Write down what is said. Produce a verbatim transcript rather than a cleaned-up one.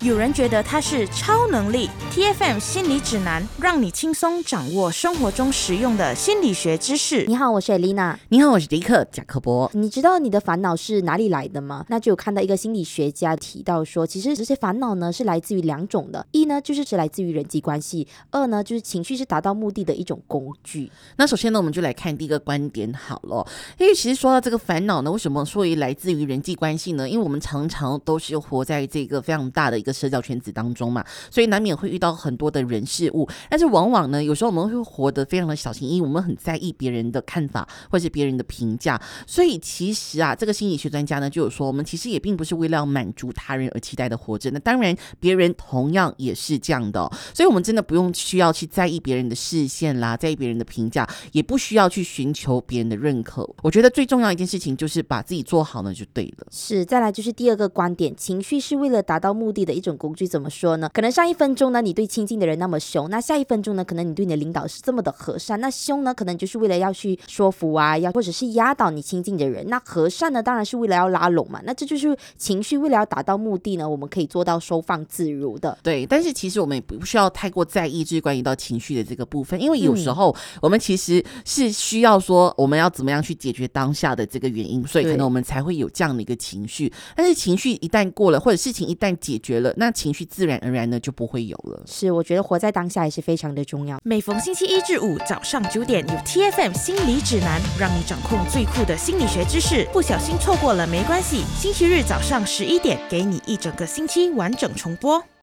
有人觉得它是超能力。 T F M 心理指南，让你轻松掌握生活中实用的心理学知识。 你好，我是 Elena。 你好，我是迪克贾克伯。 你知道你的烦恼是哪里来的吗？那就有看到一个心理学家提到说，其实这些烦恼呢是来自于两种的，一呢就是是来自于人际关系，二呢就是情绪是达到目的的一种工具。 那首先呢，我们就来看第一个观点好了。因为其实说到这个烦恼呢，为什么说来自于人际关系呢？因为我们常常都是活在这个非常大的一个社交圈子当中嘛，所以难免会遇到很多的人事物，但是往往呢有时候我们会活得非常的小心翼翼，我们很在意别人的看法或是别人的评价。所以其实啊，这个心理学专家呢就有说，我们其实也并不是为了要满足他人而期待的活着，那当然别人同样也是这样的哦。所以我们真的不用需要去在意别人的视线啦，在意别人的评价，也不需要去寻求别人的认可。我觉得最重要的一件事情就是把自己做好呢就对了。 是，再来就是第二个观点，情绪是为了达到目的的一种工具。怎么说呢？可能上一分钟呢你对亲近的人那么凶，那下一分钟呢可能你对你的领导是这么的和善。那凶呢可能就是为了要去说服啊，要或者是压倒你亲近的人。那和善呢当然是为了要拉拢嘛。那这就是情绪为了要达到目的呢，我们可以做到收放自如的。 对，但是其实我们也不需要太过在意就是关于到情绪的这个部分，因为有时候我们其实是需要说我们要怎么样去解决当下的这个原因，所以可能我们才会有这样的一个情绪。但是情绪一旦过了，或者事情一旦解决了，那情绪自然而然呢就不会有了。 是，我觉得活在当下也是非常的重要。 每逢星期一至五早上九点，有 T F M 心理指南，让你掌控最酷的心理学知识。不小心错过了没关系，星期日早上十一点，给你一整个星期完整重播。